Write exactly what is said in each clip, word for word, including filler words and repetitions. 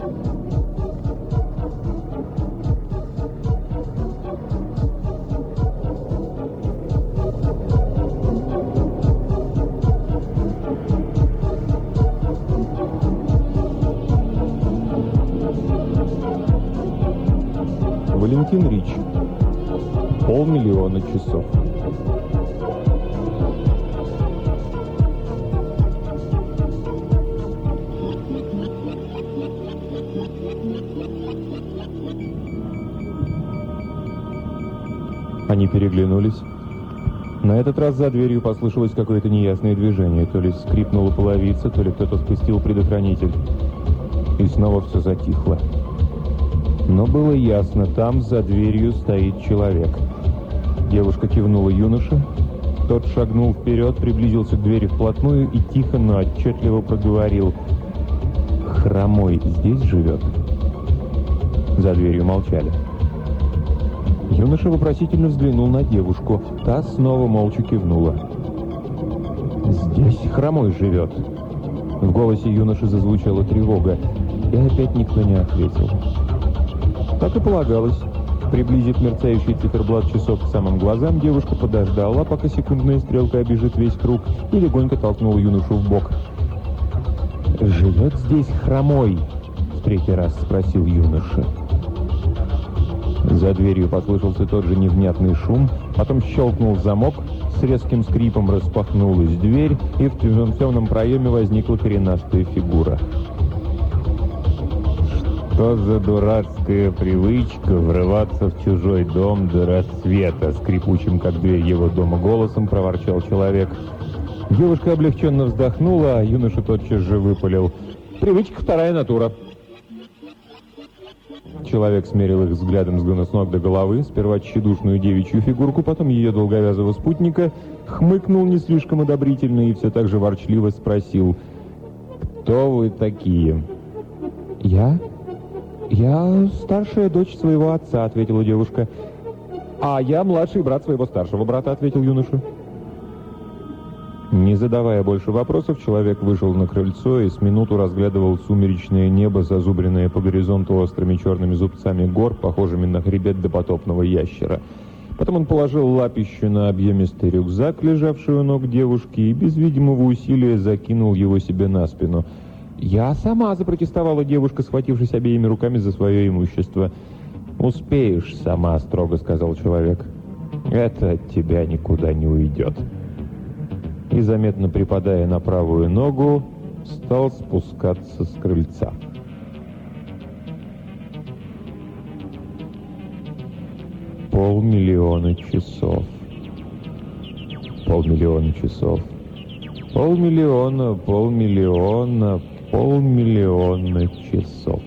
Валентин Рич. Полмиллиона часов. Они переглянулись. На этот раз за дверью послышалось какое-то неясное движение. То ли скрипнула половица, то ли кто-то спустил предохранитель. И снова все затихло. Но было ясно, там за дверью стоит человек. Девушка кивнула юноше. Тот шагнул вперед, приблизился к двери вплотную и тихо, но отчетливо проговорил: «Хромой здесь живет?» За дверью молчали. Юноша вопросительно взглянул на девушку. Та снова молча кивнула. «Здесь Хромой живет». В голосе юноши зазвучала тревога, и опять никто не ответил. Так и полагалось. Приблизив мерцающий циферблат часов к самым глазам, девушка подождала, пока секундная стрелка обежит весь круг, и легонько толкнула юношу в бок. «Живет здесь Хромой?» — в третий раз спросил юноша. За дверью послышался тот же невнятный шум, потом щелкнул замок, с резким скрипом распахнулась дверь, и в темном проеме возникла коренастая фигура. «Что за дурацкая привычка врываться в чужой дом до рассвета?» — скрипучим, как дверь его дома, голосом проворчал человек. Девушка облегченно вздохнула, а юноша тотчас же выпалил: «Привычка — вторая натура». Человек смерил их взглядом с ног до головы, сперва тщедушную девичью фигурку, потом ее долговязого спутника, хмыкнул не слишком одобрительно и все так же ворчливо спросил: «Кто вы такие?» «Я? Я старшая дочь своего отца», — ответила девушка. «А я младший брат своего старшего брата», — ответил юноша. Не задавая больше вопросов, человек вышел на крыльцо и с минуту разглядывал сумеречное небо, зазубренное по горизонту острыми черными зубцами гор, похожими на хребет допотопного ящера. Потом он положил лапищу на объемистый рюкзак, лежавший у ног девушки, и без видимого усилия закинул его себе на спину. «Я сама», — запротестовала девушка, схватившись обеими руками за свое имущество. «Успеешь сама», — строго сказал человек. «Это от тебя никуда не уйдет». И, заметно припадая на правую ногу, стал спускаться с крыльца. Полмиллиона часов. Полмиллиона часов. Полмиллиона, полмиллиона, полмиллиона часов.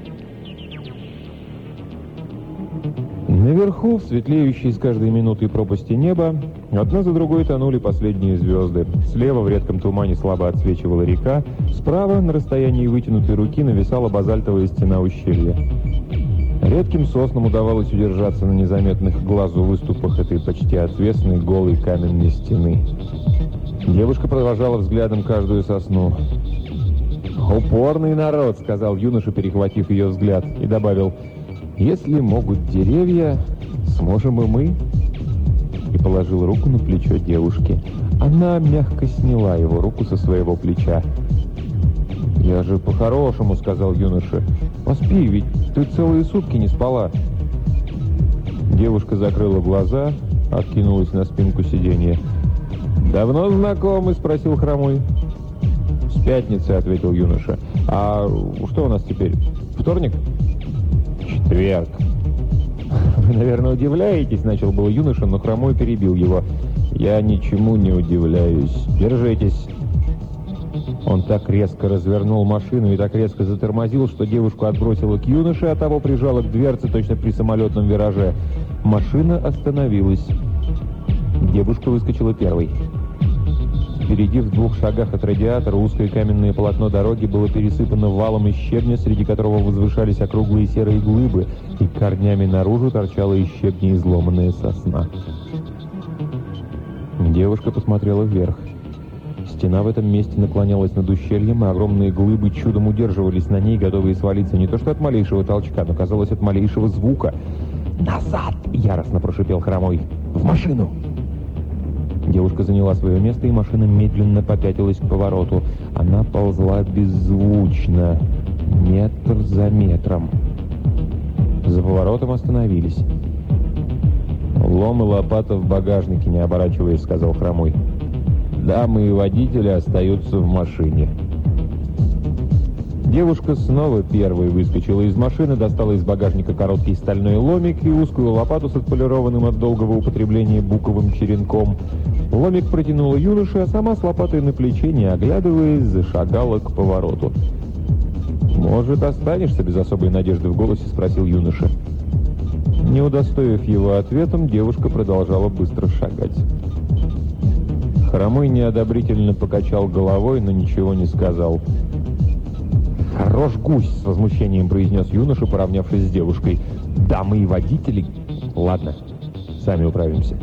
Наверху, в светлеющей с каждой минутой пропасти неба, одна за другой тонули последние звезды. Слева в редком тумане слабо отсвечивала река, справа, на расстоянии вытянутой руки, нависала базальтовая стена ущелья. Редким соснам удавалось удержаться на незаметных глазу выступах этой почти отвесной голой каменной стены. Девушка провожала взглядом каждую сосну. «Упорный народ», — сказал юноша, перехватив ее взгляд, и добавил: «Если могут деревья, сможем и мы». И положил руку на плечо девушки. Она мягко сняла его руку со своего плеча. «Я же по-хорошему», — сказал юноша. «Поспи, ведь ты целые сутки не спала». Девушка закрыла глаза, откинулась на спинку сиденья. «Давно знакомы?» — спросил Хромой. «С пятницы», — ответил юноша. «А что у нас теперь? Вторник?» «Четверг». «Вы, наверное, удивляетесь», — начал был юноша, но Хромой перебил его. «Я ничему не удивляюсь. Держитесь». Он так резко развернул машину и так резко затормозил, что девушку отбросило к юноше, а того прижало к дверце точно при самолетном вираже. Машина остановилась. Девушка выскочила первой. Впереди, в двух шагах от радиатора, узкое каменное полотно дороги было пересыпано валом из щебня, среди которого возвышались округлые серые глыбы, и корнями наружу торчала из щебня изломанная сосна. Девушка посмотрела вверх. С Стена в этом месте наклонялась над ущельем, и огромные глыбы чудом удерживались на ней, готовые свалиться не то что от малейшего толчка, но, казалось, от малейшего звука. «Назад!» — яростно прошипел Хромой. «В машину!» Девушка заняла свое место, и машина медленно попятилась к повороту. Она ползла беззвучно, метр за метром. За поворотом остановились. «Лом и лопата в багажнике, не оборачиваясь», — сказал Хромой. «Дамы и водители остаются в машине». Девушка снова первой выскочила из машины, достала из багажника короткий стальной ломик и узкую лопату с отполированным от долгого употребления буковым черенком. Ломик протянула юноше, а сама с лопатой на плече, не оглядываясь, зашагала к повороту. «Может, останешься?» — без особой надежды в голосе спросил юноша. Не удостоив его ответом, девушка продолжала быстро шагать. Хромой неодобрительно покачал головой, но ничего не сказал. «Хорош гусь!» — с возмущением произнес юноша, поравнявшись с девушкой. «Дамы и водители...» «Ладно, сами управимся».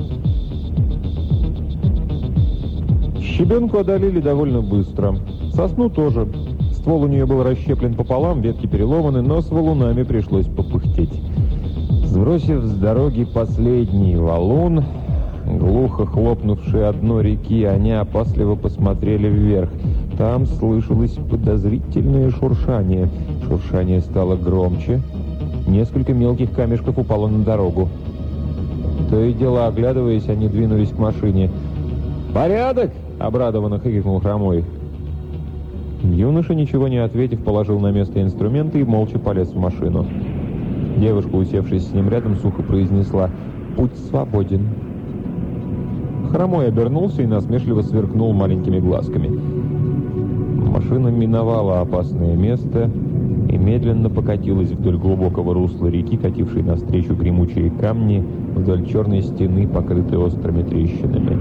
Щебенку одолели довольно быстро. Сосну тоже. Ствол у нее был расщеплен пополам, ветки переломаны, но с валунами пришлось попыхтеть. Сбросив с дороги последний валун, глухо хлопнувший о дно реки, они опасливо посмотрели вверх. Там слышалось подозрительное шуршание. Шуршание стало громче. Несколько мелких камешков упало на дорогу. То и дело, оглядываясь, они двинулись к машине. «Порядок!» — обрадованно крикнул Хромой. Юноша, ничего не ответив, положил на место инструменты и молча полез в машину. Девушка, усевшись с ним рядом, сухо произнесла: «Путь свободен». Хромой обернулся и насмешливо сверкнул маленькими глазками. Машина миновала опасное место и медленно покатилась вдоль глубокого русла реки, катившей навстречу гремучие камни, вдоль черной стены, покрытой острыми трещинами.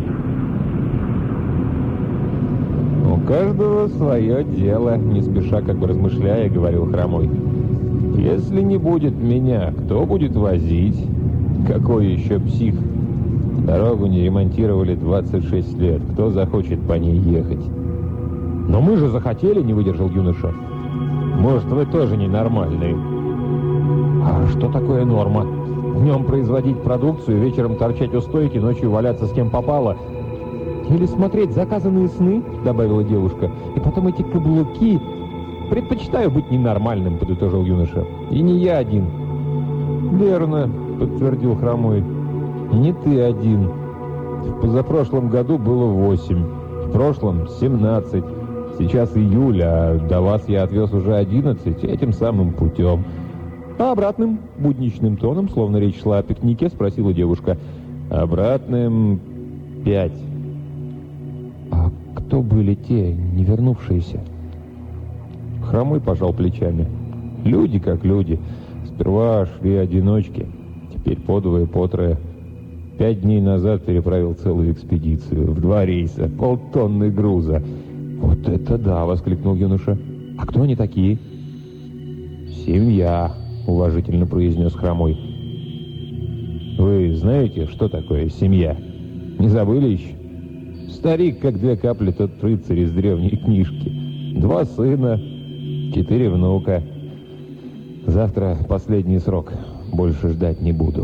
«У каждого свое дело», — не спеша, как бы размышляя, говорил Хромой. «Если не будет меня, кто будет возить? Какой еще псих? Дорогу не ремонтировали двадцать шесть лет. Кто захочет по ней ехать?» «Но мы же захотели», — не выдержал юноша. «Может, вы тоже ненормальные?» «А что такое норма? Днем производить продукцию, вечером торчать у стойки, ночью валяться с кем попало?» «Или смотреть заказанные сны», — добавила девушка. «И потом эти каблуки...» «Предпочитаю быть ненормальным», — подытожил юноша. «И не я один». «Верно», — подтвердил Хромой. «Не ты один. В позапрошлом году было восемь, в прошлом семнадцать. Сейчас июль, а до вас я отвез уже одиннадцать этим самым путем». «А обратным?» — будничным тоном, словно речь шла о пикнике, спросила девушка. «Обратным пять». «А кто были те, не вернувшиеся?» Хромой пожал плечами. «Люди как люди. Сперва шли одиночки, теперь по двое, по трое. Пять дней назад переправил целую экспедицию. В два рейса, полтонны груза». «Вот это да!» — воскликнул юноша. «А кто они такие?» «Семья», — уважительно произнес Хромой. «Вы знаете, что такое семья? Не забыли еще? Старик, как две капли, тот рыцарь из древней книжки. Два сына, четыре внука. Завтра последний срок. Больше ждать не буду».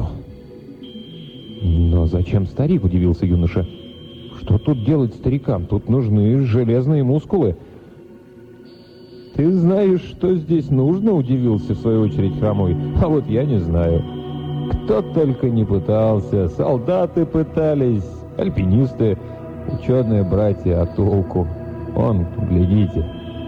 «Но зачем старик?» — удивился юноша. «Что тут делать старикам? Тут нужны железные мускулы». «Ты знаешь, что здесь нужно?» — удивился в свою очередь Хромой. «А вот я не знаю. Кто только не пытался. Солдаты пытались, альпинисты, ученые братья, а толку? Вон, глядите».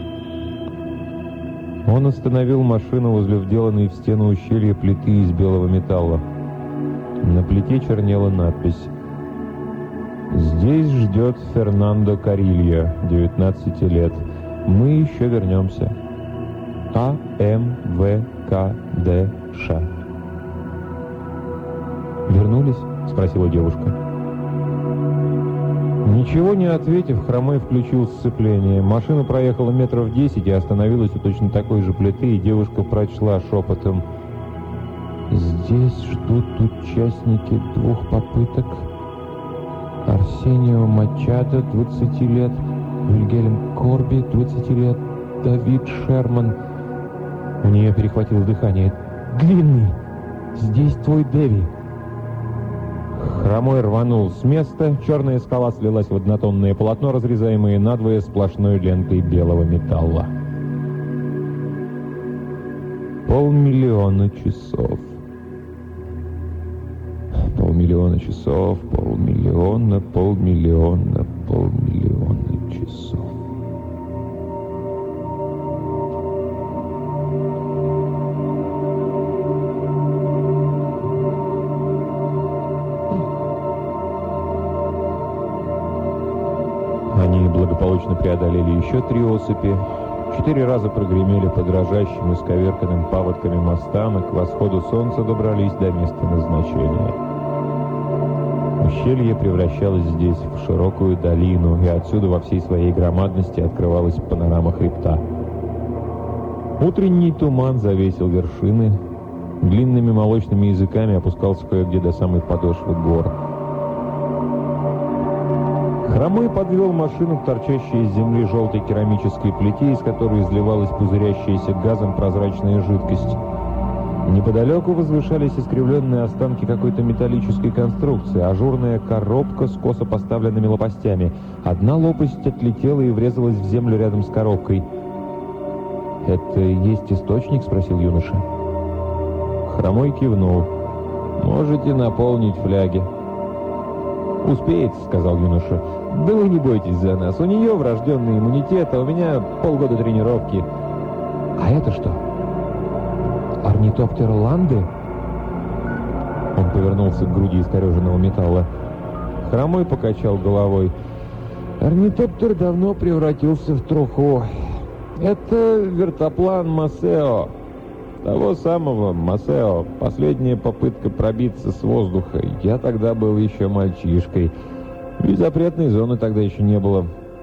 Он остановил машину возле вделанной в стену ущелья плиты из белого металла. На плите чернела надпись: «Здесь ждет Фернандо Карильо, девятнадцати лет. Мы еще вернемся. А М В К Д Ш». «Вернулись?» — спросила девушка. Ничего не ответив, Хромой включил сцепление. Машина проехала метров десять и остановилась у точно такой же плиты, и девушка прочла шепотом: «Здесь ждут участники двух попыток. Арсенио Мачадо, двадцати лет, Вильгельм Корби, двадцати лет, Давид Шерман. У нее перехватило дыхание. Длинный! Здесь твой Дэви. Хромой рванул с места. Черная скала слилась в однотонное полотно, разрезаемое надвое сплошной лентой белого металла. Полмиллиона часов. Полмиллиона часов, полмиллиона, полмиллиона, полмиллиона часов. Они благополучно преодолели еще три осыпи, четыре раза прогремели по дрожащим и сковерканным паводками мостам и к восходу солнца добрались до места назначения. Ущелье превращалось здесь в широкую долину, и отсюда во всей своей громадности открывалась панорама хребта. Утренний туман завесил вершины, длинными молочными языками опускался кое-где до самой подошвы гор. Хромой подвел машину к торчащей из земли желтой керамической плите, из которой изливалась пузырящаяся газом прозрачная жидкость. Неподалеку возвышались искривленные останки какой-то металлической конструкции, ажурная коробка с косо поставленными лопастями. Одна лопасть отлетела и врезалась в землю рядом с коробкой. «Это и есть источник?» — спросил юноша. Хромой кивнул. «Можете наполнить фляги». «Успеете», — сказал юноша. «Да вы не бойтесь за нас. У нее врожденный иммунитет, а у меня полгода тренировки». «А это что? Орнитоптер Ланды?» Он повернулся к груди искореженного металла. Хромой покачал головой. «Орнитоптер давно превратился в труху. Это вертоплан Масео. Того самого Масео. Последняя попытка пробиться с воздуха. Я тогда был еще мальчишкой. И запретной зоны тогда еще не было».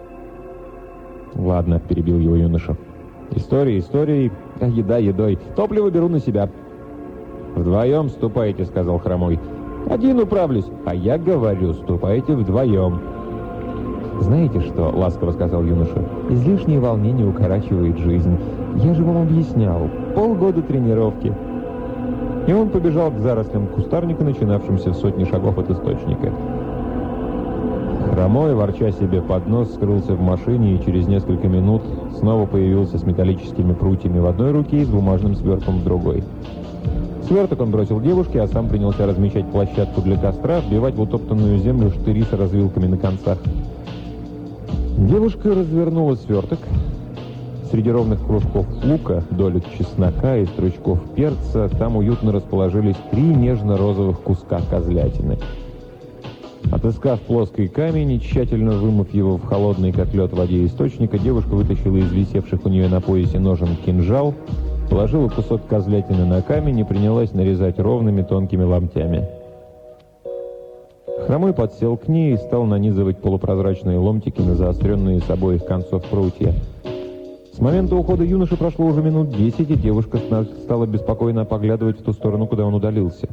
«Ладно», — перебил его юноша. «История историей, а еда едой. Топливо беру на себя». «Вдвоем ступайте», — сказал Хромой. «Один управлюсь, а я говорю, ступайте вдвоем». «Знаете что?» — ласково сказал юноша. «Излишнее волнение укорачивает жизнь. Я же вам объяснял. Полгода тренировки». И он побежал к зарослям кустарника, начинавшимся в сотни шагов от источника. Хромой, ворча себе под нос, скрылся в машине и через несколько минут снова появился с металлическими прутьями в одной руке и с бумажным свертком в другой. Сверток он бросил девушке, а сам принялся размечать площадку для костра, вбивать в утоптанную землю штыри с развилками на концах. Девушка развернула сверток. Среди ровных кружков лука, долек чеснока и стручков перца там уютно расположились три нежно-розовых куска козлятины. Отыскав плоский камень и тщательно вымыв его в холодной, как лед, воде источника, девушка вытащила из висевших у нее на поясе ножен кинжал, положила кусок козлятины на камень и принялась нарезать ровными тонкими ломтями. Хромой подсел к ней и стал нанизывать полупрозрачные ломтики на заостренные с обоих концов прутья. С момента ухода юноши прошло уже минут десять, и девушка стала беспокойно поглядывать в ту сторону, куда он удалился.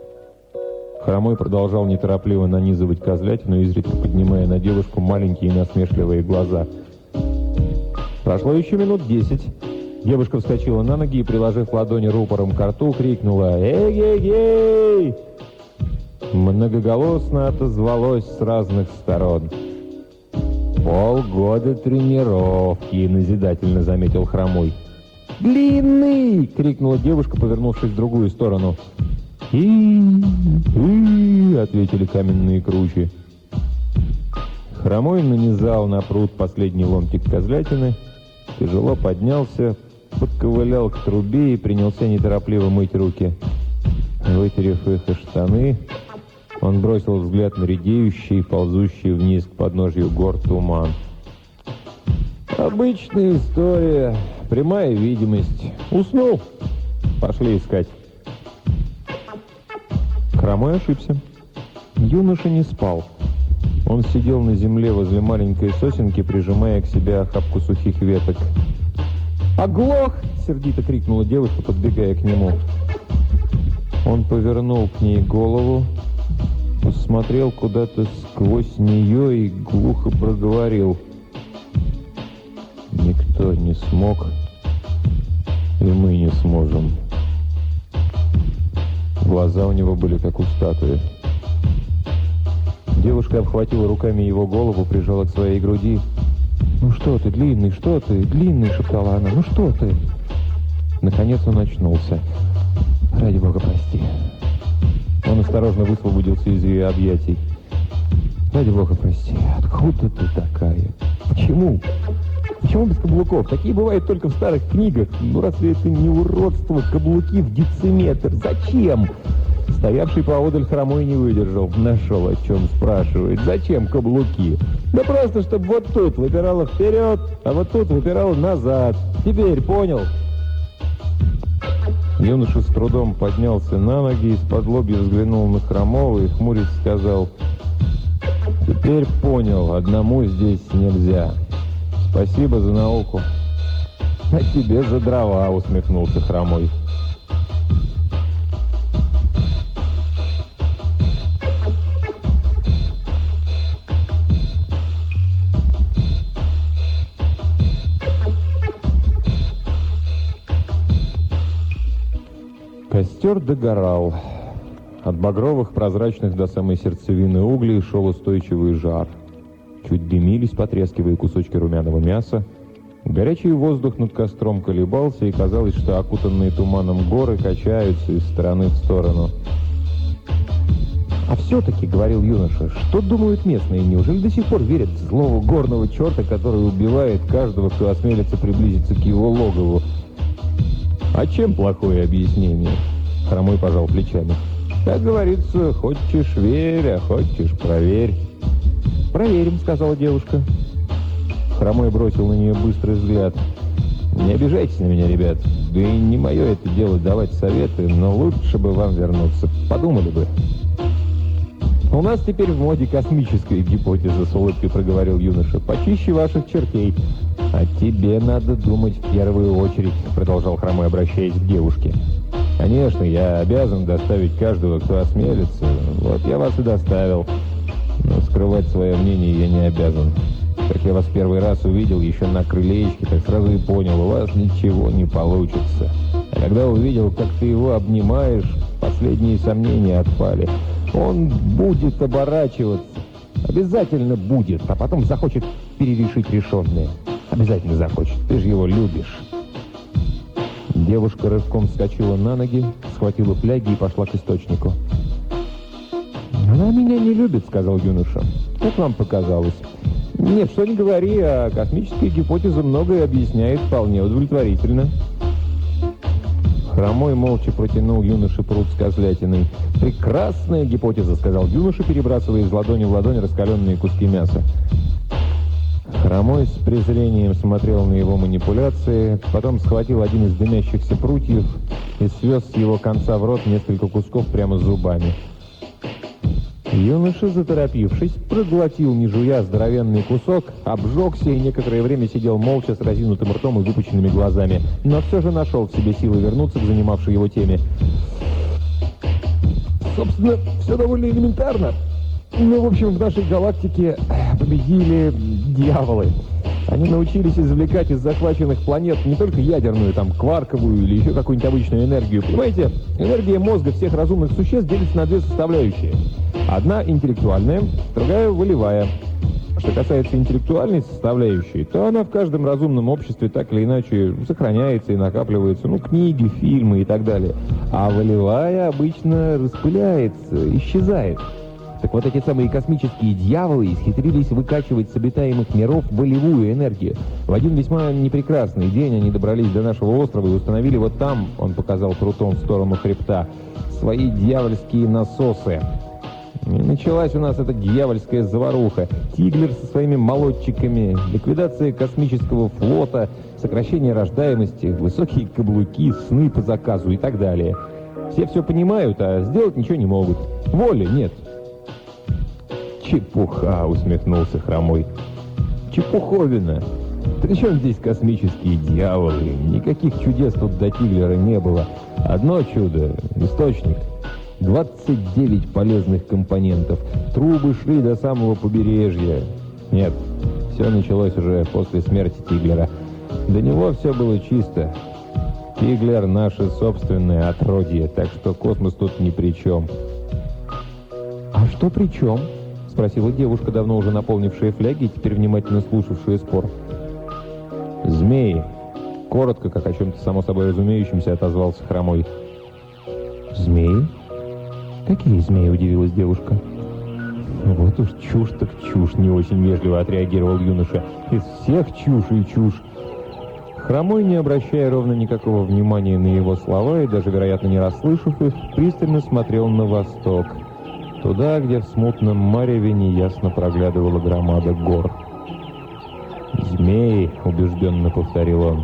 Хромой продолжал неторопливо нанизывать козлятину, изредка поднимая на девушку маленькие насмешливые глаза. Прошло еще минут десять. Девушка вскочила на ноги и, приложив ладони рупором к рту, крикнула «Эй-эй-эй!». Многоголосно отозвалось с разных сторон. «Полгода тренировки», — назидательно заметил Хромой. «Длинный!» — крикнула девушка, повернувшись в другую сторону. «И-и-и!» — ответили каменные кручи. Хромой нанизал на пруд последний ломтик козлятины, тяжело поднялся, подковылял к трубе и принялся неторопливо мыть руки. Вытерев их и штаны, он бросил взгляд на редеющий, ползущий вниз к подножью гор туман. «Обычная история, прямая видимость. Уснул. Пошли искать». Хромой ошибся. Юноша не спал. Он сидел на земле возле маленькой сосенки, прижимая к себе охапку сухих веток. «Оглох!» — сердито крикнула девушка, подбегая к нему. Он повернул к ней голову, посмотрел куда-то сквозь нее и глухо проговорил: никто не смог, и мы не сможем. Глаза у него были как у статуи. Девушка обхватила руками его голову, прижала к своей груди. «Ну что ты, длинный, что ты, длинный?» — шептала она. «Ну что ты?» Наконец он очнулся. «Ради бога, прости». Он осторожно высвободился из ее объятий. «Ради бога, прости. Откуда ты такая? Почему? Почему без каблуков? Такие бывают только в старых книгах. Ну разве это не уродство? Каблуки в дециметр. Зачем?» Стоявший поодаль Хромой не выдержал. Нашел, о чем спрашивает. «Зачем каблуки?» «Да просто, чтобы вот тут выпирало вперед, а вот тут выпирало назад. Теперь понял?» Юноша с трудом поднялся на ноги, из-под лобья взглянул на Хромого и, хмурясь, сказал: «Теперь понял, одному здесь нельзя. Спасибо за науку». «А тебе за дрова», — усмехнулся Хромой. Костер догорал. От багровых, прозрачных до самой сердцевины углей шел устойчивый жар. Чуть дымились, потрескивая кусочки румяного мяса. Горячий воздух над костром колебался, и казалось, что окутанные туманом горы качаются из стороны в сторону. «А все-таки, — говорил юноша, — что думают местные? Неужели до сих пор верят в злого горного черта, который убивает каждого, кто осмелится приблизиться к его логову?» «А чем плохое объяснение?» Хромой пожал плечами. «Как говорится, хочешь — верь, а хочешь — проверь». «Проверим», — сказала девушка. Хромой бросил на нее быстрый взгляд. «Не обижайтесь на меня, ребят. Да и не мое это дело давать советы, но лучше бы вам вернуться. Подумали бы». «У нас теперь в моде космическая гипотеза», — с улыбкой проговорил юноша. «Почище ваших чертей». «А тебе надо думать в первую очередь», — продолжал Хромой, обращаясь к девушке. «Конечно, я обязан доставить каждого, кто осмелится. Вот я вас и доставил. Но скрывать свое мнение я не обязан. Как я вас первый раз увидел еще на крылечке, так сразу и понял, у вас ничего не получится. А когда увидел, как ты его обнимаешь, последние сомнения отпали. Он будет оборачиваться. Обязательно будет, а потом захочет перерешить решенное. Обязательно захочет. Ты же его любишь». Девушка рывком вскочила на ноги, схватила фляги и пошла к источнику. «Она меня не любит», — сказал юноша. «Как вам показалось?» «Нет, что ни говори, а космическая гипотеза многое объясняет вполне удовлетворительно». Хромой молча протянул юноше пруд с козлятиной. «Прекрасная гипотеза», — сказал юноша, перебрасывая из ладони в ладонь раскаленные куски мяса. Хромой с презрением смотрел на его манипуляции, потом схватил один из дымящихся прутьев и свез с его конца в рот несколько кусков прямо зубами. Юноша, заторопившись, проглотил, не жуя, здоровенный кусок, обжегся и некоторое время сидел молча с разинутым ртом и выпученными глазами, но все же нашел в себе силы вернуться к занимавшей его теме. «Собственно, все довольно элементарно. Ну, в общем, в нашей галактике победили дьяволы. Они научились извлекать из захваченных планет не только ядерную, там, кварковую или еще какую-нибудь обычную энергию. Понимаете, энергия мозга всех разумных существ делится на две составляющие. Одна интеллектуальная, другая волевая. Что касается интеллектуальной составляющей, то она в каждом разумном обществе так или иначе сохраняется и накапливается. Ну, книги, фильмы и так далее. А волевая обычно распыляется, исчезает. Так вот, эти самые космические дьяволы исхитрились выкачивать с обитаемых миров волевую энергию. В один весьма непрекрасный день они добрались до нашего острова и установили вот там, он показал прутом в сторону хребта, свои дьявольские насосы. И началась у нас эта дьявольская заваруха. Тиглер со своими молодчиками, ликвидация космического флота, сокращение рождаемости, высокие каблуки, сны по заказу и так далее. Все все понимают, а сделать ничего не могут. Воли нет. «Чепуха!» — усмехнулся Хромой. «Чепуховина! Причем здесь космические дьяволы? Никаких чудес тут до Тиглера не было. Одно чудо — источник. двадцать девять полезных компонентов. Трубы шли до самого побережья. Нет, все началось уже после смерти Тиглера. До него все было чисто. Тиглер — наше собственное отродье, так что космос тут ни при чем. «А что при чем?» — спросила девушка, давно уже наполнившая фляги и теперь внимательно слушавшая спор. «Змеи!» — коротко, как о чем-то само собой разумеющемся, отозвался Хромой. «Змеи? Какие змеи?» — удивилась девушка. «Вот уж чушь так чушь!» — не очень вежливо отреагировал юноша. «Из всех чушь и чушь!» Хромой, не обращая ровно никакого внимания на его слова и даже, вероятно, не расслышав их, пристально смотрел на восток, туда, где в смутном мареве неясно проглядывала громада гор. «Змеи!» — убежденно повторил он.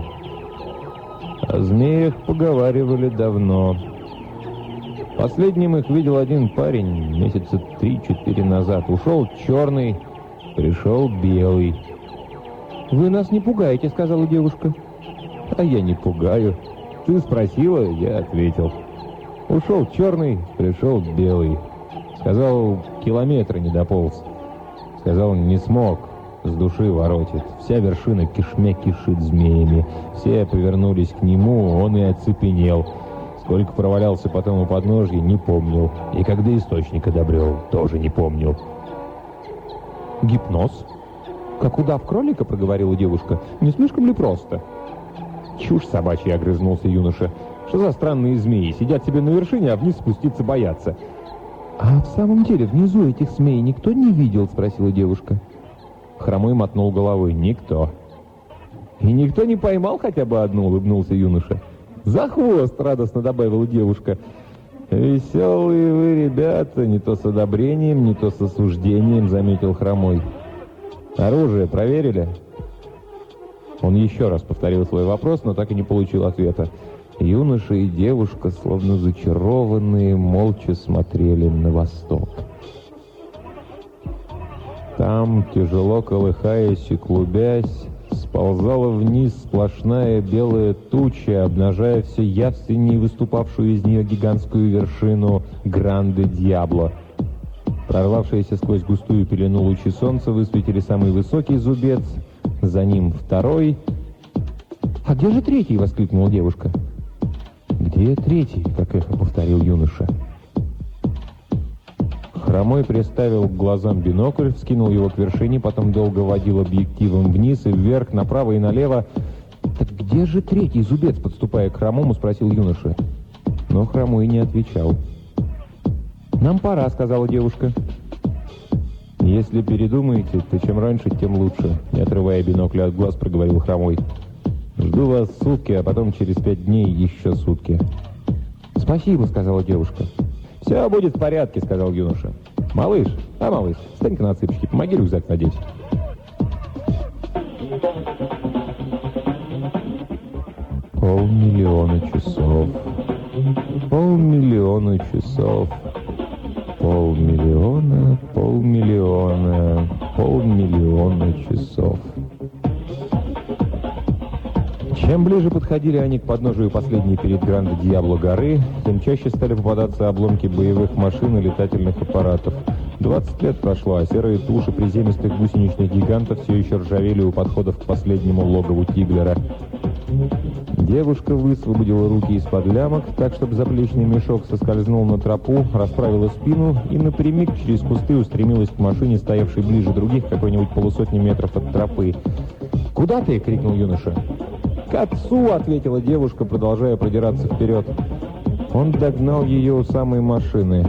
«О змеях поговаривали давно. Последним их видел один парень месяца три-четыре назад. Ушел черный, пришел белый». «Вы нас не пугаете», — сказала девушка. «А я не пугаю. Ты спросила, я ответил. Ушел черный, пришел белый. Сказал, километра не дополз. Сказал, не смог, с души воротит. Вся вершина кишмя кишит змеями. Все повернулись к нему, он и оцепенел. Сколько провалялся потом у подножья, не помнил. И когда источника добрел, тоже не помнил». «Гипноз? Как удав кролика?» — проговорила девушка. «Не слишком ли просто?» «Чушь собачья!» — огрызнулся юноша. «Что за странные змеи? Сидят себе на вершине, а вниз спуститься боятся». «А в самом деле внизу этих змей никто не видел?» — спросила девушка. Хромой мотнул головой. «Никто». «И никто не поймал хотя бы одну?» — улыбнулся юноша. «За хвост!» — радостно добавила девушка. «Веселые вы ребята, не то с одобрением, не то с осуждением», — заметил Хромой. «Оружие проверили?» Он еще раз повторил свой вопрос, но так и не получил ответа. Юноша и девушка, словно зачарованные, молча смотрели на восток. Там, тяжело колыхаясь и клубясь, сползала вниз сплошная белая туча, обнажая все явственнее выступавшую из нее гигантскую вершину Гранде-Дьябло. Прорвавшиеся сквозь густую пелену лучи солнца высветили самый высокий зубец, за ним второй. «А где же третий?» — воскликнула девушка. «Где третий?» — как эхо повторил юноша. Хромой приставил к глазам бинокль, вскинул его к вершине, потом долго водил объективом вниз и вверх, направо и налево. «Так где же третий зубец?» — подступая к Хромому, спросил юноша. Но Хромой не отвечал. «Нам пора», — сказала девушка. «Если передумаете, то чем раньше, тем лучше», — не отрывая бинокля от глаз, проговорил Хромой. «Жду вас сутки, а потом через пять дней еще сутки». «Спасибо», — сказала девушка. «Все будет в порядке», — сказал юноша. «Малыш, а, малыш, встань-ка на цыпочки, помоги рюкзак надеть». Полмиллиона часов. Полмиллиона часов. Полмиллиона, полмиллиона, полмиллиона часов. Чем ближе подходили они к подножию последней перед Гранде-Дьябло горы, тем чаще стали попадаться обломки боевых машин и летательных аппаратов. двадцать лет прошло, а серые туши приземистых гусеничных гигантов все еще ржавели у подходов к последнему логову Тиглера. Девушка высвободила руки из-под лямок, так, чтобы заплечный мешок соскользнул на тропу, расправила спину и напрямик через кусты устремилась к машине, стоявшей ближе других, какой-нибудь полусотни метров от тропы. «Куда ты?» — крикнул юноша. «К отцу!» — ответила девушка, продолжая продираться вперед. Он догнал ее у самой машины.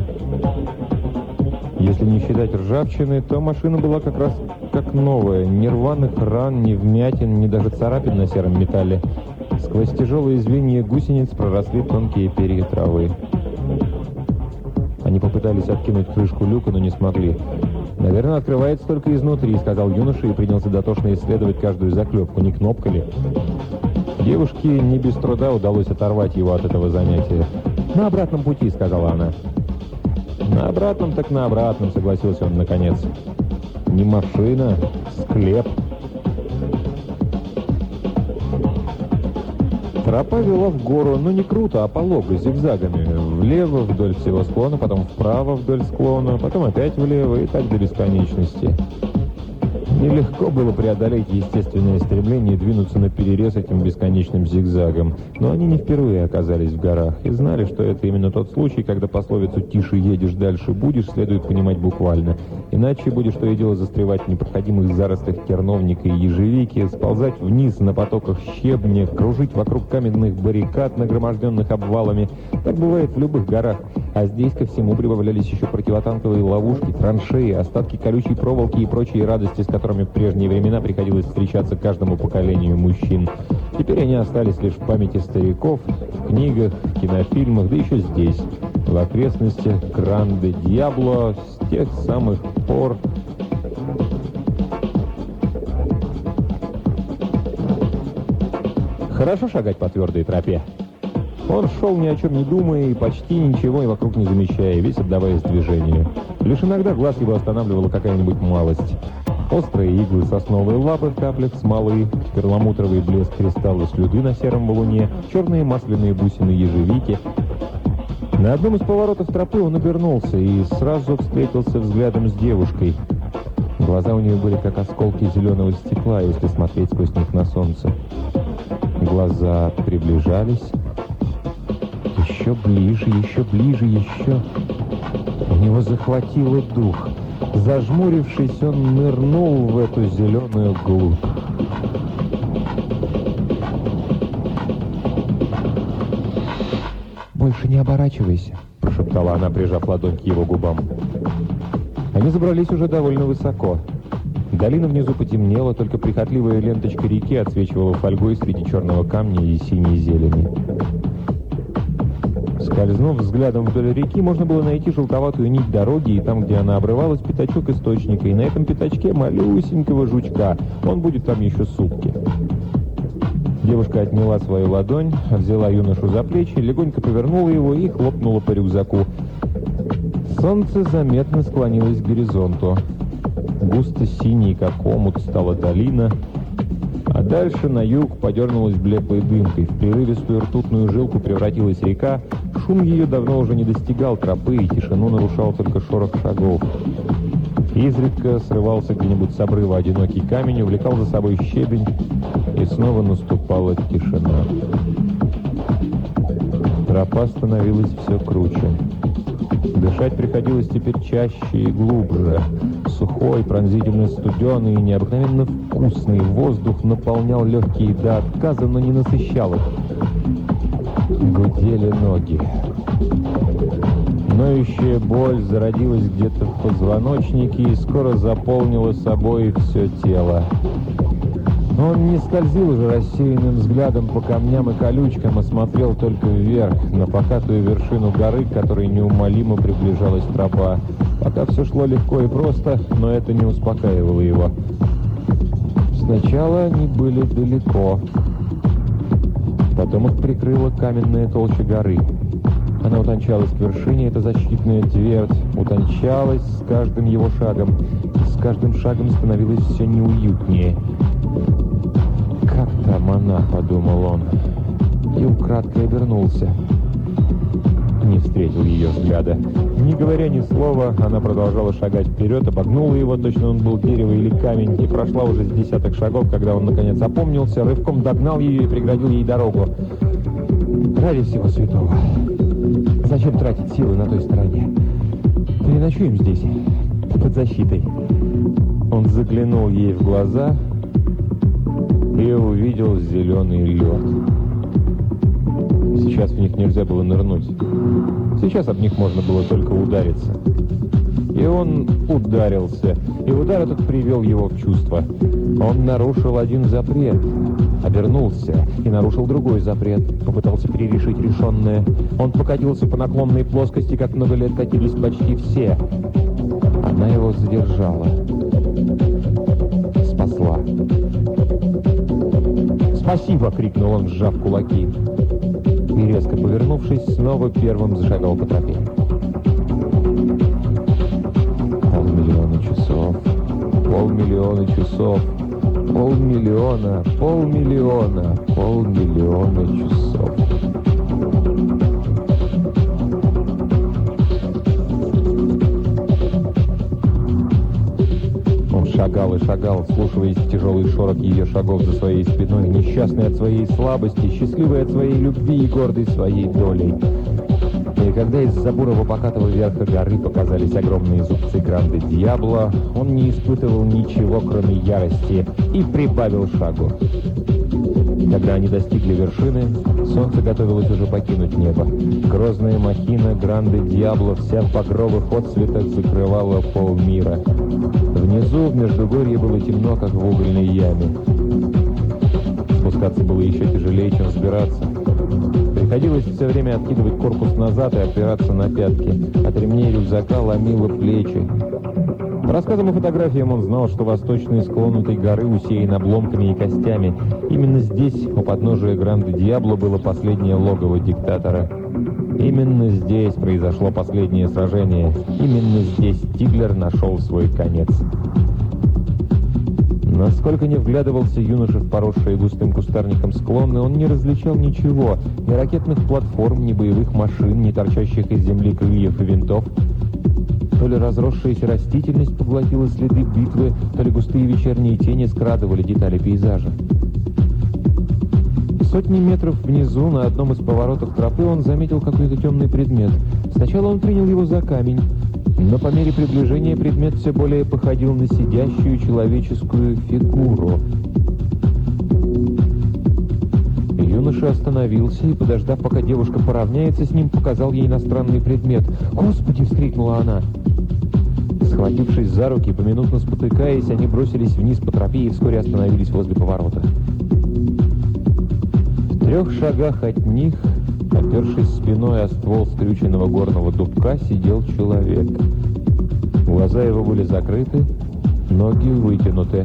Если не считать ржавчины, то машина была как раз как новая. Ни рваных ран, ни вмятин, ни даже царапин на сером металле. Сквозь тяжелые звенья гусениц проросли тонкие перья травы. Они попытались откинуть крышку люка, но не смогли. «Наверное, открывается только изнутри», — сказал юноша и принялся дотошно исследовать каждую заклепку, не кнопка ли. Девушке не без труда удалось оторвать его от этого занятия. «На обратном пути», — сказала она. «На обратном так на обратном», — согласился он наконец. «Не машина, склеп». Тропа вела в гору, но не круто, а полого, зигзагами. Влево вдоль всего склона, потом вправо вдоль склона, потом опять влево и так до бесконечности. Нелегко было преодолеть естественное стремление и двинуться на перерез этим бесконечным зигзагом. Но они не впервые оказались в горах и знали, что это именно тот случай, когда пословицу «тише едешь, дальше будешь» следует понимать буквально. Иначе будешь то и дело застревать в непроходимых зарослях терновника и ежевики, сползать вниз на потоках щебня, кружить вокруг каменных баррикад, нагроможденных обвалами. Так бывает в любых горах. А здесь ко всему прибавлялись еще противотанковые ловушки, траншеи, остатки колючей проволоки и прочие радости, с которыми в прежние времена приходилось встречаться каждому поколению мужчин. Теперь они остались лишь в памяти стариков, в книгах, в кинофильмах, да еще здесь, в окрестностях Гранде-Дьябло, с тех самых пор. Хорошо шагать по твердой тропе. Он шел ни о чем не думая и почти ничего вокруг не замечая, весь отдаваясь движению. Лишь иногда глаз его останавливала какая-нибудь малость. Острые иглы сосновой лапы в каплях смолы, перламутровый блеск кристалла слюды на сером валуне, черные масляные бусины ежевики. На одном из поворотов тропы он обернулся и сразу встретился взглядом с девушкой. Глаза у нее были как осколки зеленого стекла, если смотреть сквозь них на солнце. Глаза приближались. Еще ближе, еще ближе, еще. У него захватило дух. Зажмурившись, он нырнул в эту зеленую глубь. «Больше не оборачивайся», — прошептала она, прижав ладонь к его губам. Они забрались уже довольно высоко. Долина внизу потемнела, только прихотливая ленточка реки отсвечивала фольгой среди черного камня и синей зелени. Скользнув взглядом вдоль реки, можно было найти желтоватую нить дороги, и там, где она обрывалась, пятачок источника, и на этом пятачке малюсенького жучка. Он будет там еще сутки. Девушка отняла свою ладонь, взяла юношу за плечи, легонько повернула его и хлопнула по рюкзаку. Солнце заметно склонилось к горизонту. Густо синей, как омут, стала долина, а дальше на юг подернулась блеклой дымкой. В прерывистую ртутную жилку превратилась река. Шум ее давно уже не достигал тропы, и тишину нарушал только шорох шагов. Изредка срывался где-нибудь с обрыва одинокий камень, увлекал за собой щебень, и снова наступала тишина. Тропа становилась все круче. Дышать приходилось теперь чаще и глубже. Сухой, пронзительно студеный и необыкновенно вкусный воздух наполнял легкие до отказа, но не насыщал их. Гудели ноги. Ноющая боль зародилась где-то в позвоночнике и скоро заполнила собой все тело. Он не скользил уже рассеянным взглядом по камням и колючкам, а смотрел только вверх, на покатую вершину горы, к которой неумолимо приближалась тропа. Пока все шло легко и просто, но это не успокаивало его. Сначала они были далеко. Потом их прикрыла каменная толща горы. Она утончалась к вершине, эта защитная твердь, утончалась с каждым его шагом, и с каждым шагом становилось все неуютнее. «Как там она?» — подумал он, и украдкой обернулся. Не встретил ее взгляда. Не говоря ни слова, она продолжала шагать вперед, обогнула его, точно он был дерево или камень, и прошла уже с десяток шагов, когда он наконец опомнился, рывком догнал ее и преградил ей дорогу. «Ради всего святого! Зачем тратить силы на той стороне? Переночуем здесь, под защитой». Он заглянул ей в глаза и увидел зеленый лед. Сейчас в них нельзя было нырнуть. Сейчас об них можно было только удариться. И он ударился, и удар этот привел его в чувство. Он нарушил один запрет, обернулся и нарушил другой запрет, попытался перерешить решенное. Он покатился по наклонной плоскости, как много лет катились почти все. Она его задержала, спасла. «Спасибо!» — крикнул он, сжав кулаки. И, резко повернувшись, снова первым зашагал по тропе. Полмиллиона часов, полмиллиона часов, полмиллиона, полмиллиона, полмиллиона часов. Он шагал и шагал, вслушиваясь в тяжелый шорох ее шагов за своей спиной, несчастный от своей слабости, счастливый от своей любви и гордый своей долей. И когда из-за бурого покатого верха горы показались огромные зубцы Гранде Диабло, он не испытывал ничего, кроме ярости, и прибавил шагу. Когда они достигли вершины, солнце готовилось уже покинуть небо. Грозная махина Гранде Диабло вся в багровых отцветах закрывала полмира. Внизу в Междугорье было темно, как в угольной яме. Спускаться было еще тяжелее, чем взбираться. Приходилось все время откидывать корпус назад и опираться на пятки. От ремней рюкзака ломило плечи. По рассказам и фотографиям он знал, что восточный склон этой горы усеян обломками и костями. Именно здесь, у подножия Гранде Диабло, было последнее логово диктатора. Именно здесь произошло последнее сражение. Именно здесь Тиглер нашел свой конец. Насколько не вглядывался юноша в поросшие густым кустарником склоны, он не различал ничего. Ни ракетных платформ, ни боевых машин, ни торчащих из земли крыльев и винтов. То ли разросшаяся растительность поглотила следы битвы, то ли густые вечерние тени скрадывали детали пейзажа. Сотни метров внизу, на одном из поворотов тропы, он заметил какой-то темный предмет. Сначала он принял его за камень, но по мере приближения предмет все более походил на сидящую человеческую фигуру. Юноша остановился и, подождав, пока девушка поравняется с ним, показал ей иностранный предмет. «Господи!» — вскрикнула она. Схватившись за руки, поминутно спотыкаясь, они бросились вниз по тропе и вскоре остановились возле поворота. В трех шагах от них, опершись спиной о ствол скрюченного горного дубка, сидел человек. Глаза его были закрыты, ноги вытянуты.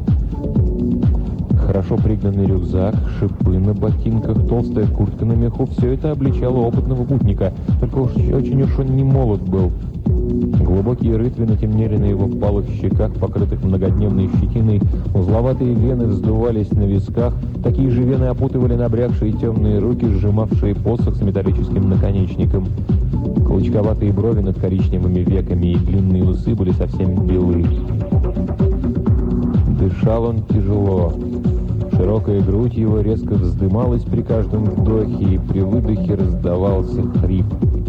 Хорошо пригнанный рюкзак, шипы на ботинках, толстая куртка на меху — все это обличало опытного путника, только уж очень уж он не молод был. Глубокие рытвины темнели на его впалых щеках, покрытых многодневной щетиной, узловатые вены вздувались на висках, такие же вены опутывали набрякшие темные руки, сжимавшие посох с металлическим наконечником. Клочковатые брови над коричневыми веками и длинные усы были совсем белы. Дышал он тяжело. Широкая грудь его резко вздымалась при каждом вдохе, и при выдохе раздавался хрип.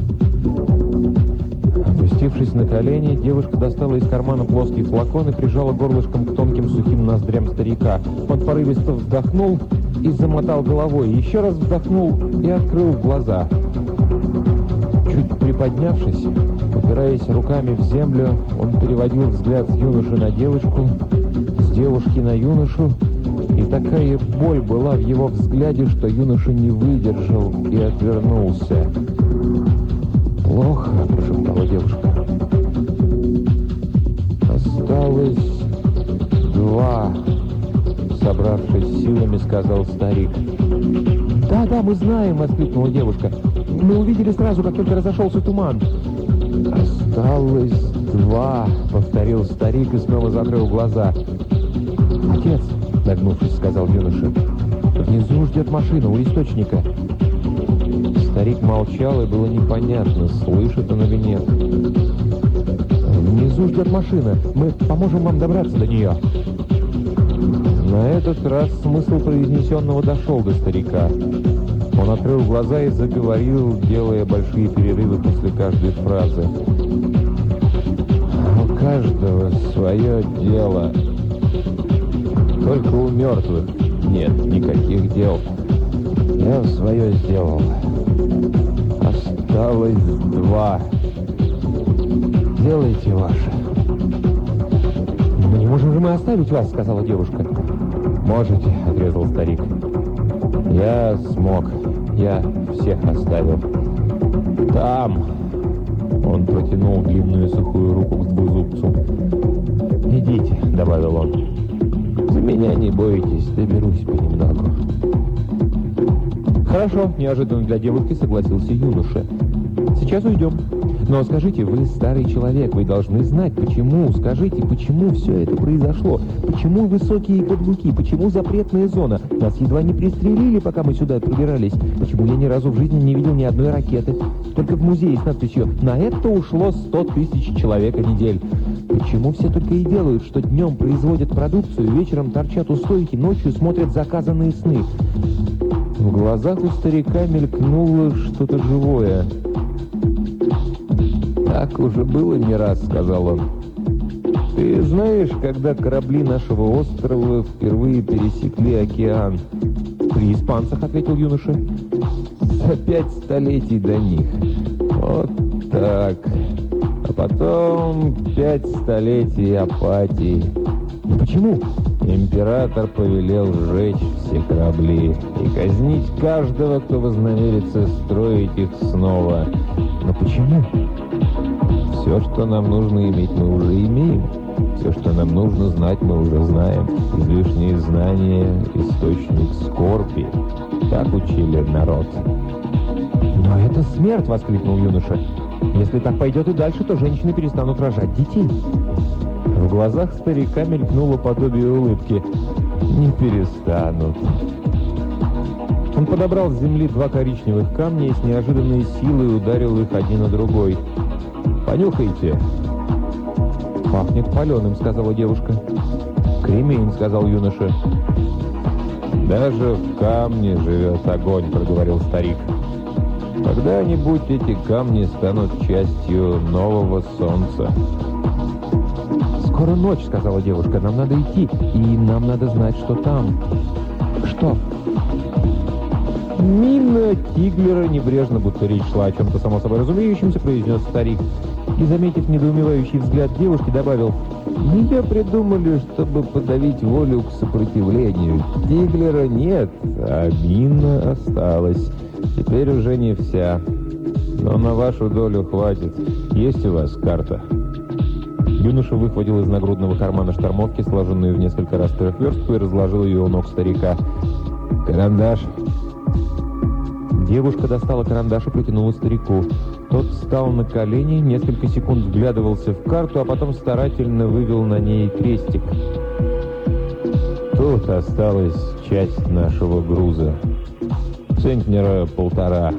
Опустившись на колени, девушка достала из кармана плоский флакон и прижала горлышком к тонким сухим ноздрям старика. Он порывисто вздохнул и замотал головой, еще раз вздохнул и открыл глаза. Чуть приподнявшись, упираясь руками в землю, он переводил взгляд с юноши на девушку, с девушки на юношу, и такая боль была в его взгляде, что юноша не выдержал и отвернулся. «Плохо», — прошептала девушка. «Осталось два», — собравшись силами, сказал старик. «Да, да, мы знаем», — воскликнула девушка. «Мы увидели сразу, как только разошелся туман». «Осталось два», — повторил старик и снова закрыл глаза. «Отец», — нагнувшись, сказал юноша, — «внизу ждет машина у источника». Старик молчал, и было непонятно, слышит он или нет. «Внизу ждет машина. Мы поможем вам добраться до нее». На этот раз смысл произнесенного дошел до старика. Он открыл глаза и заговорил, делая большие перерывы после каждой фразы. «У каждого свое дело. Только у мертвых нет никаких дел. Я свое сделал. Осталось два. Делайте ваше». «Но не можем же мы оставить вас», — сказала девушка. «Можете», — отрезал старик. «Я смог. Я всех оставил. Там...» Он протянул длинную сухую руку к двузубцу. «Идите», — добавил он. «За меня не бойтесь, доберусь понемногу». «Хорошо», — неожиданно для девушки согласился юноша. «Сейчас уйдем. Но скажите, вы старый человек, вы должны знать, почему. Скажите, почему все это произошло? Почему высокие каблуки? Почему запретная зона? Нас едва не пристрелили, пока мы сюда пробирались. Почему я ни разу в жизни не видел ни одной ракеты? Только в музее с надписью «На это ушло сто тысяч человек недель». Почему все только и делают, что днем производят продукцию, вечером торчат у стойки, ночью смотрят заказанные сны? В глазах у старика мелькнуло что-то живое. «Так уже было не раз», — сказал он. «Ты знаешь, когда корабли нашего острова впервые пересекли океан?» «При испанцах», — ответил юноша. «За пять столетий до них. Вот так. А потом пять столетий апатии. И почему?» Император повелел сжечь все корабли и казнить каждого, кто вознамерится строить их снова. Но почему? Все, что нам нужно иметь, мы уже имеем. Все, что нам нужно знать, мы уже знаем. Излишние знания — источник скорби. Так учили народ. «Но это смерть!» — воскликнул юноша. «Если так пойдет и дальше, то женщины перестанут рожать детей». В глазах старика мелькнуло подобие улыбки. «Не перестанут». Он подобрал с земли два коричневых камня и с неожиданной силой ударил их один на другой. «Понюхайте». «Пахнет паленым», — сказала девушка. «Кремень», — сказал юноша. «Даже в камне живет огонь», — проговорил старик. «Когда-нибудь эти камни станут частью нового солнца». «Скоро ночь», — сказала девушка. «Нам надо идти, и нам надо знать, что там». «Что?» Мина Тиглера небрежно, будто речь шла о чем-то само собой разумеющемся, произнес старик. И, заметив недоумевающий взгляд девушки, добавил: «Ее придумали, чтобы подавить волю к сопротивлению. Тиглера нет, а мина осталась. Теперь уже не вся. Но на вашу долю хватит. Есть у вас карта?» Юноша выхватил из нагрудного кармана штормовки, сложенную в несколько растрых верстку, и разложил ее у ног старика. «Карандаш». Девушка достала карандаш и протянула старику. Тот встал на колени, несколько секунд вглядывался в карту, а потом старательно вывел на ней крестик. «Тут осталась часть нашего груза. Центнера полтора».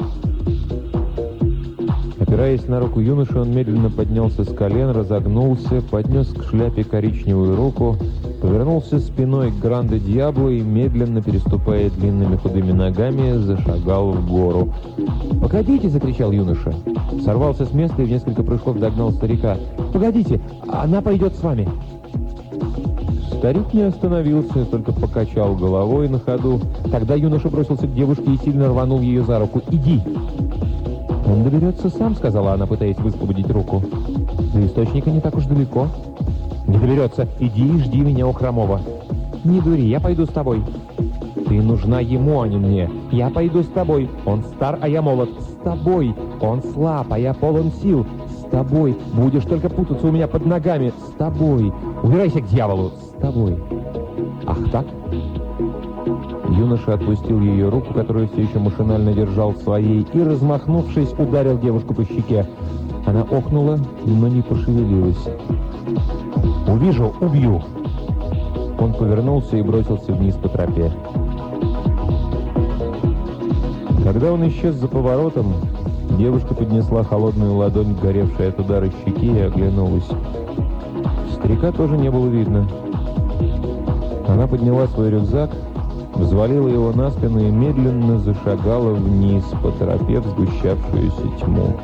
Опираясь на руку юноши, он медленно поднялся с колен, разогнулся, поднес к шляпе коричневую руку, повернулся спиной к Гранде Диабло и, медленно переступая длинными худыми ногами, зашагал в гору. «Погодите!» — закричал юноша. Сорвался с места и в несколько прыжков догнал старика. «Погодите! Она пойдет с вами!» Старик не остановился, только покачал головой на ходу. Тогда юноша бросился к девушке и сильно рванул ее за руку. «Иди!» «Он доберется сам», — сказала она, пытаясь высвободить руку. «До источника не так уж далеко». «Не доберется. Иди и жди меня у Хромова». «Не дури, я пойду с тобой». «Ты нужна ему, а не мне. Я пойду с тобой. Он стар, а я молод. С тобой. Он слаб, а я полон сил. С тобой. Будешь только путаться у меня под ногами. С тобой. Убирайся к дьяволу. С тобой». «Ах так?» Юноша отпустил ее руку, которую все еще машинально держал своей, и, размахнувшись, ударил девушку по щеке. Она охнула, но не пошевелилась. «Увижу, убью!» Он повернулся и бросился вниз по тропе. Когда он исчез за поворотом, девушка поднесла холодную ладонь к горевшей от удара щеке и оглянулась. Старика тоже не было видно. Она подняла свой рюкзак, взвалила его на спину и медленно зашагала вниз по тропе в сгущавшуюся тьму.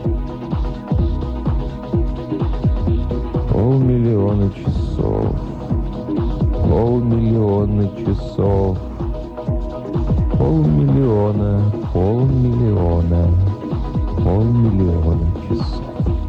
Полмиллиона часов, полмиллиона часов, полмиллиона, полмиллиона, полмиллиона часов.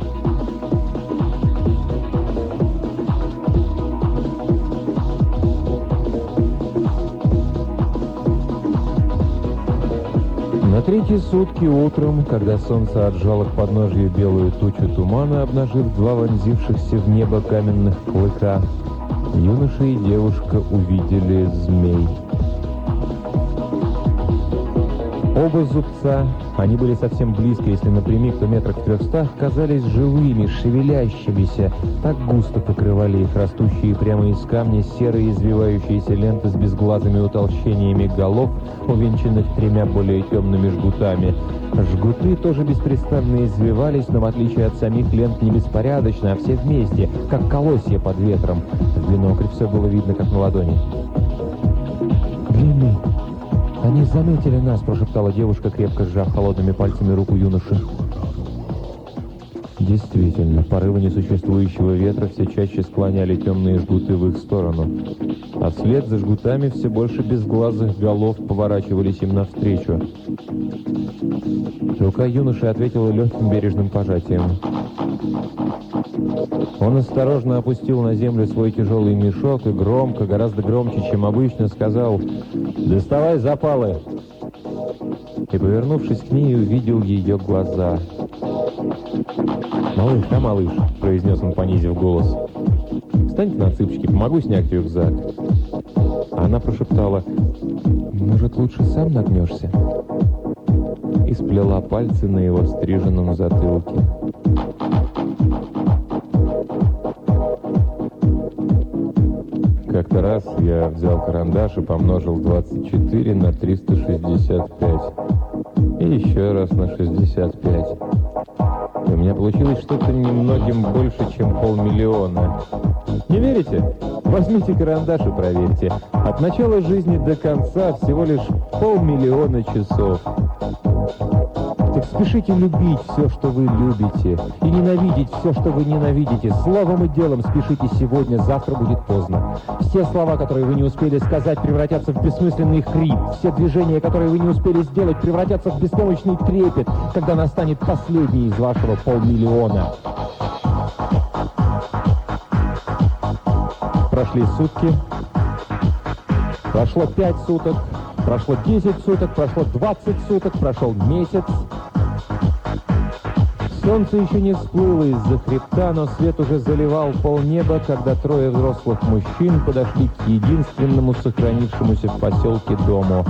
На третьи сутки утром, когда солнце отжало к подножью белую тучу тумана, обнажив два вонзившихся в небо каменных клыка, юноша и девушка увидели змей. Оба зубца, они были совсем близко, если напрямик, то метрах в трехстах, казались живыми, шевелящимися. Так густо покрывали их растущие прямо из камня серые извивающиеся ленты с безглазыми утолщениями голов, увенчанных тремя более темными жгутами. Жгуты тоже беспрестанно извивались, но в отличие от самих лент не беспорядочно, а все вместе, как колосья под ветром. В бинокль все было видно, как на ладони. «Длинный! Они заметили нас!» – прошептала девушка, крепко сжав холодными пальцами руку юноши. Действительно, порывы несуществующего ветра все чаще склоняли темные жгуты в их сторону. А вслед за жгутами все больше безглазых голов поворачивались им навстречу. Рука юноши ответила легким бережным пожатием. Он осторожно опустил на землю свой тяжелый мешок и громко, гораздо громче, чем обычно, сказал: «Доставай запалы!» И, повернувшись к ней, увидел ее глаза. «Малыш, да, малыш?» – произнес он, понизив голос. «Встань на цыпочки, помогу снять рюкзак». Она прошептала: «Может, лучше сам нагнешься?» И сплела пальцы на его стриженном затылке. Как-то раз я взял карандаш и помножил двадцать четыре на триста шестьдесят пять. И еще раз на шестьдесят пять. И у меня получилось что-то немногим больше, чем полмиллиона. Не верите? Возьмите карандаш и проверьте. От начала жизни до конца всего лишь полмиллиона часов. Так спешите любить все, что вы любите, и ненавидеть все, что вы ненавидите. Словом и делом спешите сегодня, завтра будет поздно. Все слова, которые вы не успели сказать, превратятся в бессмысленный хрип. Все движения, которые вы не успели сделать, превратятся в беспомощный трепет, когда настанет последний из вашего полмиллиона. Прошли сутки, прошло пять суток, прошло десять суток, прошло двадцать суток, прошел месяц. Солнце еще не всплыло из-за хребта, но свет уже заливал полнеба, когда трое взрослых мужчин подошли к единственному сохранившемуся в поселке дому.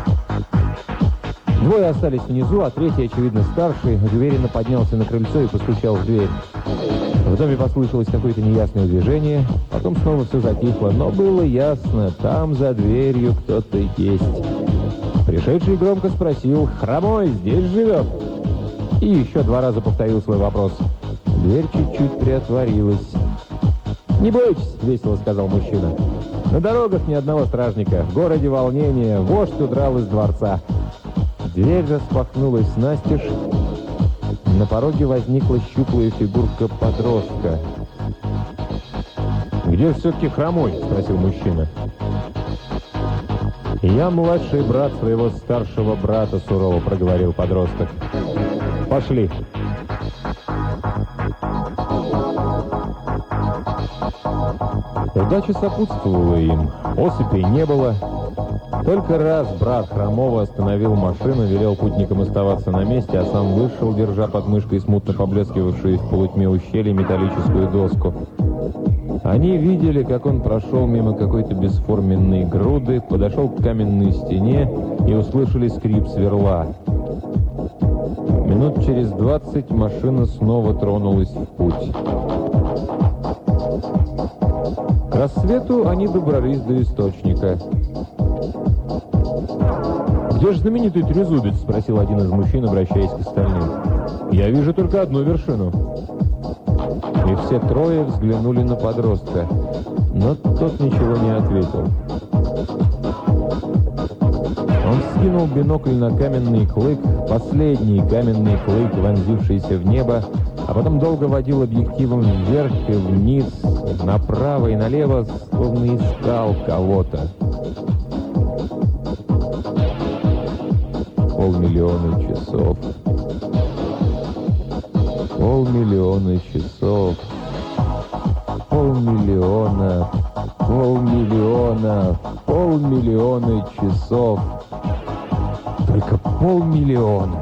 Двое остались внизу, а третий, очевидно старший, уверенно поднялся на крыльцо и постучал в дверь. В доме послышалось какое-то неясное движение, потом снова все затихло, но было ясно, там за дверью кто-то есть. Пришедший громко спросил: «Хромой здесь живет?» И еще два раза повторил свой вопрос. Дверь чуть-чуть приотворилась. «Не бойтесь», — весело сказал мужчина. «На дорогах ни одного стражника, в городе волнение, вождь удрал из дворца». Дверь распахнулась настежь. На пороге возникла щуплая фигурка подростка. «Где все-таки Хромой?» — спросил мужчина. «Я младший брат своего старшего брата», — сурово проговорил подросток. «Пошли». Удача сопутствовала им. Осыпей не было. Только раз брат Хромого остановил машину, велел путникам оставаться на месте, а сам вышел, держа под мышкой смутно поблескивавшую в полутьме ущелья металлическую доску. Они видели, как он прошел мимо какой-то бесформенной груды, подошел к каменной стене и услышали скрип сверла. Минут через двадцать машина снова тронулась в путь. К рассвету они добрались до источника. «Где же знаменитый трезубец?» — спросил один из мужчин, обращаясь к остальным. «Я вижу только одну вершину». И все трое взглянули на подростка, но тот ничего не ответил. Он скинул бинокль на каменный клык, последний каменный клык, вонзившийся в небо, а потом долго водил объективом вверх и вниз, направо и налево, словно искал кого-то. Полмиллиона часов. Полмиллиона часов. Полмиллиона. Полмиллиона. Полмиллиона часов. Только полмиллиона.